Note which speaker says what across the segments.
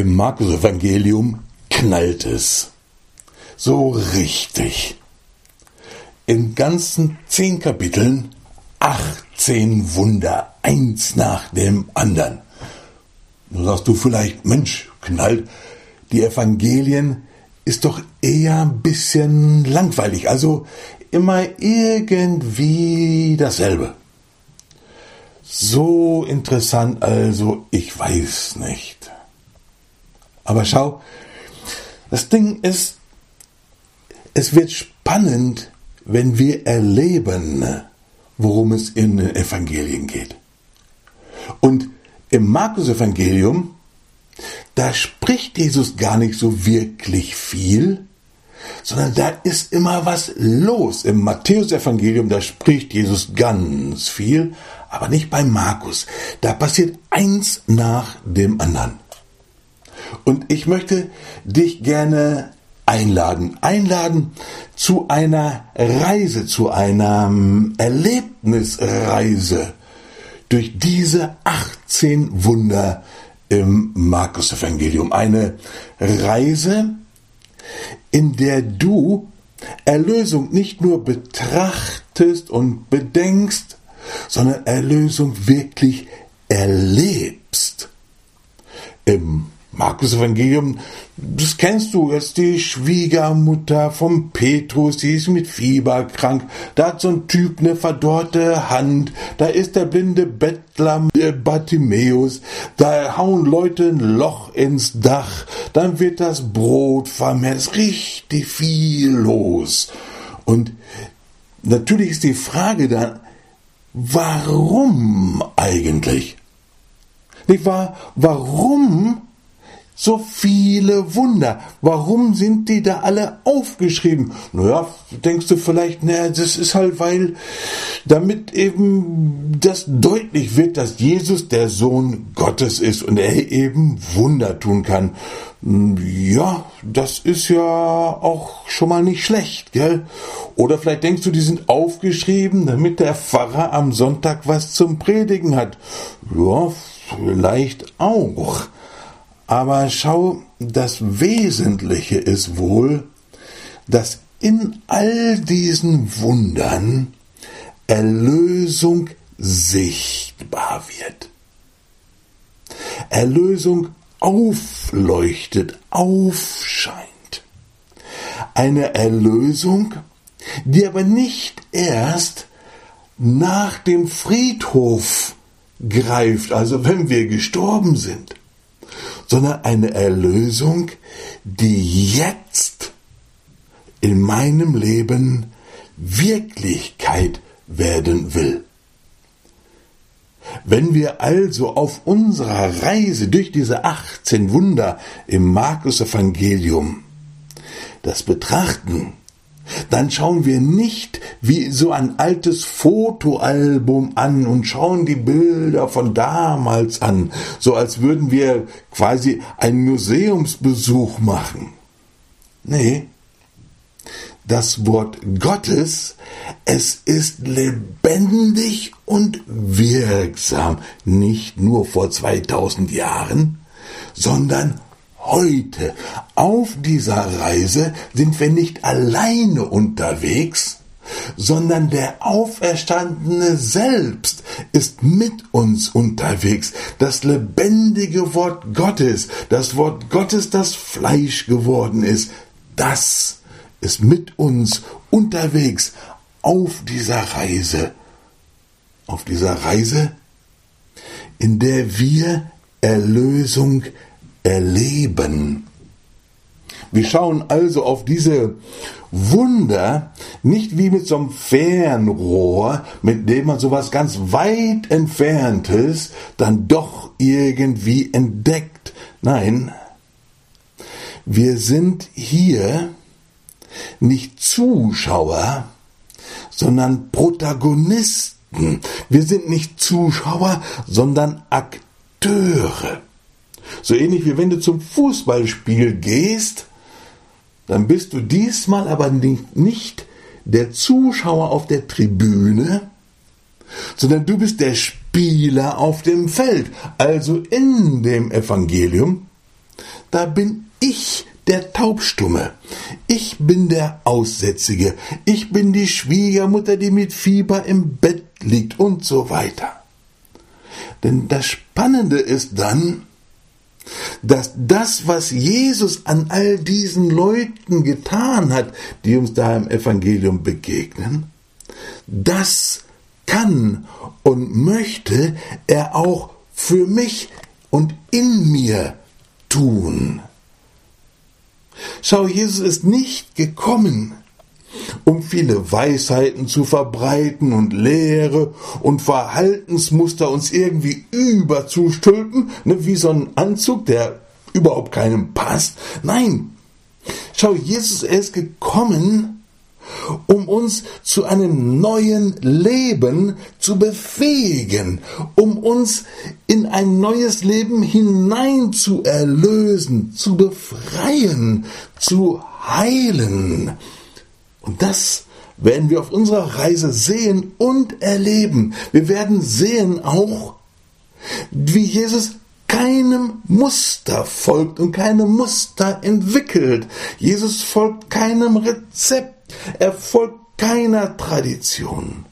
Speaker 1: Im Markus-Evangelium knallt es. So richtig. In ganzen 10 Kapiteln 18 Wunder, eins nach dem anderen. Nun sagst du vielleicht, Mensch, knallt, die Evangelien ist doch eher ein bisschen langweilig, also immer irgendwie dasselbe. So interessant also, ich weiß nicht. Aber schau, das Ding ist, es wird spannend, wenn wir erleben, worum es in den Evangelien geht. Und im Markus-Evangelium, da spricht Jesus gar nicht so wirklich viel, sondern da ist immer was los. Im Matthäus-Evangelium, da spricht Jesus ganz viel, aber nicht bei Markus. Da passiert eins nach dem anderen. Und ich möchte dich gerne einladen zu einer Reise, zu einer Erlebnisreise durch diese 18 Wunder im Markus-Evangelium. Eine Reise, in der du Erlösung nicht nur betrachtest und bedenkst, sondern Erlösung wirklich erlebst. Im Markus-Evangelium, das kennst du, jetzt die Schwiegermutter vom Petrus, die ist mit Fieber krank, da hat so ein Typ eine verdorrte Hand, da ist der blinde Bettler Bartimäus, da hauen Leute ein Loch ins Dach, dann wird das Brot vermehrt, es ist richtig viel los. Und natürlich ist die Frage dann, warum eigentlich? Nicht wahr? Warum so viele Wunder? Warum sind die da alle aufgeschrieben? Naja, denkst du vielleicht, das ist halt, weil damit eben das deutlich wird, dass Jesus der Sohn Gottes ist und er eben Wunder tun kann. Ja, das ist ja auch schon mal nicht schlecht, gell? Oder vielleicht denkst du, die sind aufgeschrieben, damit der Pfarrer am Sonntag was zum Predigen hat. Ja, vielleicht auch. Aber schau, das Wesentliche ist wohl, dass in all diesen Wundern Erlösung sichtbar wird. Erlösung aufleuchtet, aufscheint. Eine Erlösung, die aber nicht erst nach dem Friedhof greift, also wenn wir gestorben sind, sondern eine Erlösung, die jetzt in meinem Leben Wirklichkeit werden will. Wenn wir also auf unserer Reise durch diese 18 Wunder im Markus-Evangelium das betrachten, dann schauen wir nicht wie so ein altes Fotoalbum an und schauen die Bilder von damals an, so als würden wir quasi einen Museumsbesuch machen. Nee, das Wort Gottes, es ist lebendig und wirksam, nicht nur vor 2000 Jahren, sondern heute. Auf dieser Reise sind wir nicht alleine unterwegs, sondern der Auferstandene selbst ist mit uns unterwegs. Das lebendige Wort Gottes, das Wort Gottes, das Fleisch geworden ist, das ist mit uns unterwegs auf dieser Reise. Auf dieser Reise, in der wir Erlösung erleben. Wir schauen also auf diese Wunder nicht wie mit so einem Fernrohr, mit dem man sowas ganz weit Entferntes dann doch irgendwie entdeckt. Nein, wir sind hier nicht Zuschauer, sondern Protagonisten. Wir sind nicht Zuschauer, sondern Akteure. So ähnlich wie wenn du zum Fußballspiel gehst, dann bist du diesmal aber nicht der Zuschauer auf der Tribüne, sondern du bist der Spieler auf dem Feld. Also in dem Evangelium da bin ich der Taubstumme. Ich bin der Aussätzige. Ich bin die Schwiegermutter, die mit Fieber im Bett liegt und so weiter. Denn das Spannende ist dann, dass das, was Jesus an all diesen Leuten getan hat, die uns da im Evangelium begegnen, das kann und möchte er auch für mich und in mir tun. Schau, Jesus ist nicht gekommen, um viele Weisheiten zu verbreiten und Lehre und Verhaltensmuster uns irgendwie überzustülpen, wie so ein Anzug, der überhaupt keinem passt. Nein, schau, Jesus, er ist gekommen, um uns zu einem neuen Leben zu befähigen, um uns in ein neues Leben hinein zu erlösen, zu befreien, zu heilen. Und das werden wir auf unserer Reise sehen und erleben. Wir werden sehen auch, wie Jesus keinem Muster folgt und keine Muster entwickelt. Jesus folgt keinem Rezept. Er folgt keiner Tradition.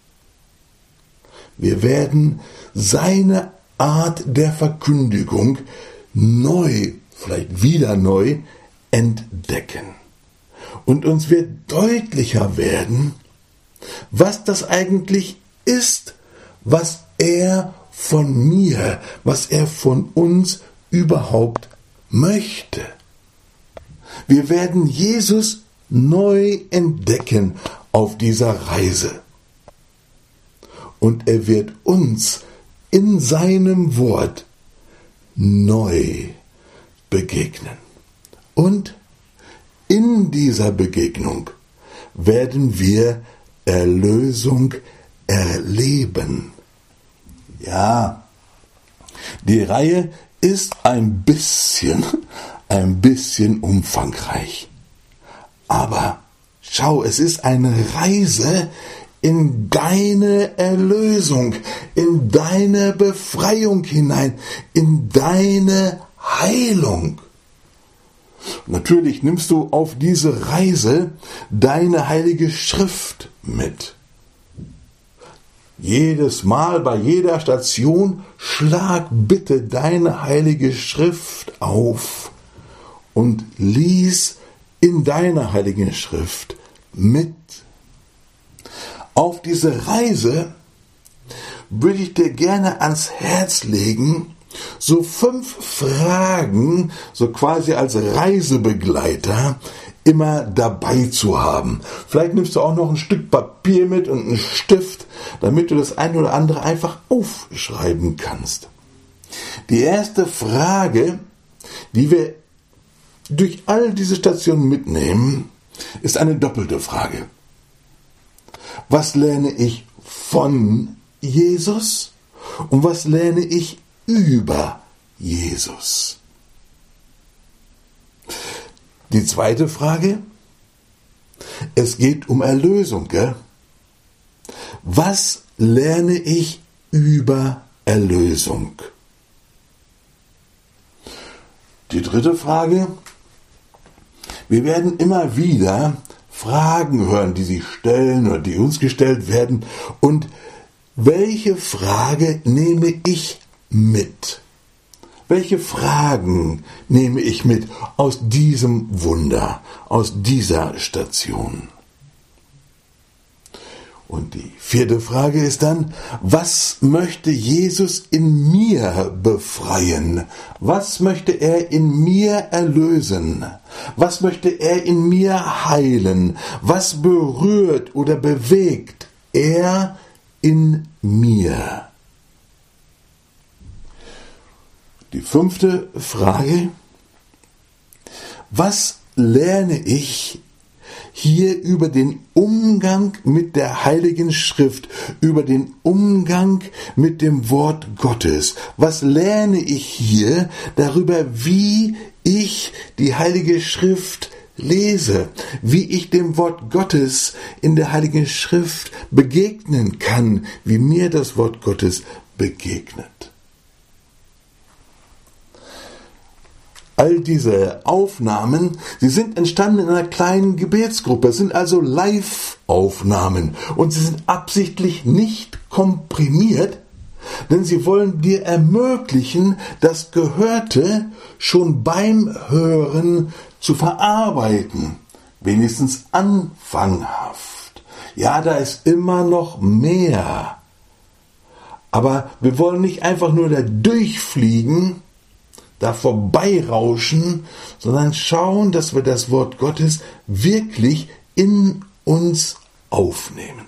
Speaker 1: Wir werden seine Art der Verkündigung neu, vielleicht wieder neu, entdecken. Und uns wird deutlicher werden, was das eigentlich ist, was er von mir, was er von uns überhaupt möchte. Wir werden Jesus neu entdecken auf dieser Reise. Und er wird uns in seinem Wort neu begegnen. Und in dieser Begegnung werden wir Erlösung erleben. Ja, die Reihe ist ein bisschen umfangreich. Aber schau, es ist eine Reise in deine Erlösung, in deine Befreiung hinein, in deine Heilung. Natürlich nimmst du auf diese Reise deine Heilige Schrift mit. Jedes Mal, bei jeder Station, schlag bitte deine Heilige Schrift auf und lies in deiner Heiligen Schrift mit. Auf diese Reise würde ich dir gerne ans Herz legen, so 5 Fragen, so quasi als Reisebegleiter, immer dabei zu haben. Vielleicht nimmst du auch noch ein Stück Papier mit und einen Stift, damit du das eine oder andere einfach aufschreiben kannst. Die erste Frage, die wir durch all diese Stationen mitnehmen, ist eine doppelte Frage. Was lerne ich von Jesus und was lerne ich über Jesus? Die zweite Frage, es geht um Erlösung, gell? Was lerne ich über Erlösung? Die dritte Frage, wir werden immer wieder Fragen hören, die sich stellen oder die uns gestellt werden. Und welche Frage nehme ich mit? Welche Fragen nehme ich mit aus diesem Wunder, aus dieser Station? Und die vierte Frage ist dann, was möchte Jesus in mir befreien? Was möchte er in mir erlösen? Was möchte er in mir heilen? Was berührt oder bewegt er in mir? Die 5. Frage, was lerne ich hier über den Umgang mit der Heiligen Schrift, über den Umgang mit dem Wort Gottes? Was lerne ich hier darüber, wie ich die Heilige Schrift lese, wie ich dem Wort Gottes in der Heiligen Schrift begegnen kann, wie mir das Wort Gottes begegnet? All diese Aufnahmen, sie sind entstanden in einer kleinen Gebetsgruppe, es sind also Live-Aufnahmen und sie sind absichtlich nicht komprimiert, denn sie wollen dir ermöglichen, das Gehörte schon beim Hören zu verarbeiten, wenigstens anfanghaft. Ja, da ist immer noch mehr. Aber wir wollen nicht einfach nur da durchfliegen, da vorbeirauschen, sondern schauen, dass wir das Wort Gottes wirklich in uns aufnehmen.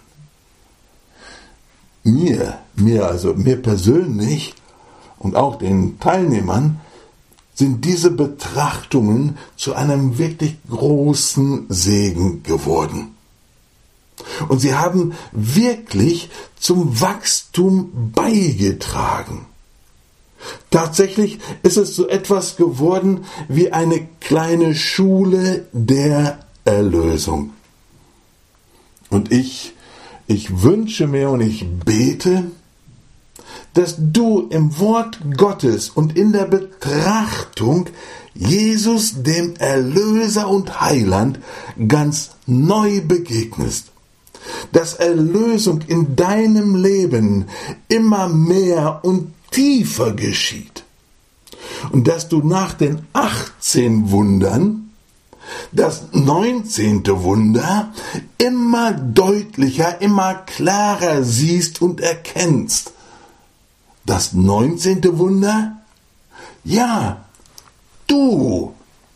Speaker 1: Mir persönlich und auch den Teilnehmern sind diese Betrachtungen zu einem wirklich großen Segen geworden. Und sie haben wirklich zum Wachstum beigetragen. Tatsächlich ist es so etwas geworden wie eine kleine Schule der Erlösung. Und ich wünsche mir und ich bete, dass du im Wort Gottes und in der Betrachtung Jesus, dem Erlöser und Heiland, ganz neu begegnest. Dass Erlösung in deinem Leben immer mehr und tiefer geschieht. Und dass du nach den 18 Wundern das 19. Wunder immer deutlicher, immer klarer siehst und erkennst. Das 19. Wunder? Ja, du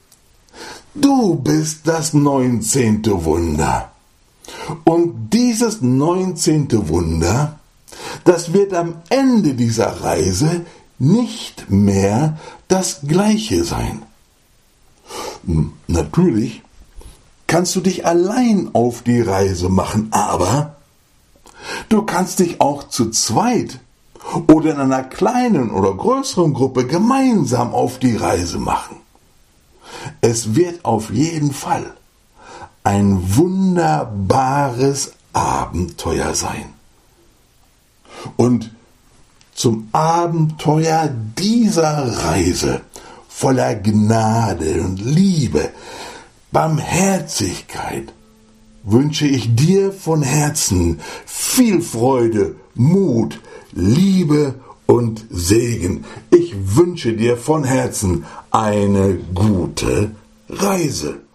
Speaker 1: bist das 19. Wunder. Und dieses 19. Wunder, das wird am Ende dieser Reise nicht mehr das Gleiche sein. Natürlich kannst du dich allein auf die Reise machen, aber du kannst dich auch zu zweit oder in einer kleinen oder größeren Gruppe gemeinsam auf die Reise machen. Es wird auf jeden Fall ein wunderbares Abenteuer sein. Und zum Abenteuer dieser Reise voller Gnade und Liebe, Barmherzigkeit, wünsche ich dir von Herzen viel Freude, Mut, Liebe und Segen. Ich wünsche dir von Herzen eine gute Reise.